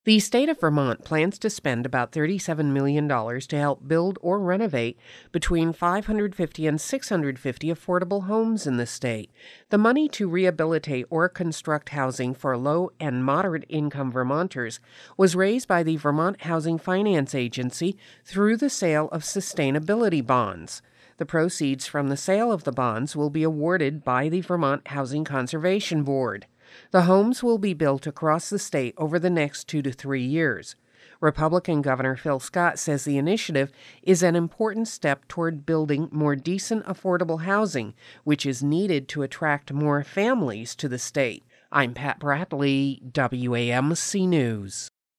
The state of Vermont plans to spend about $37 million to help build or renovate between 550 and 650 affordable homes in the state. The money to rehabilitate or construct housing for low and moderate income Vermonters was raised by the Vermont Housing Finance Agency through the sale of sustainability bonds. The proceeds from the sale of the bonds will be awarded by the Vermont Housing Conservation Board. The homes will be built across the state over the next 2 to 3 years. Republican Governor Phil Scott says the initiative is an important step toward building more decent, affordable housing, which is needed to attract more families to the state. I'm Pat Bradley, WAMC News.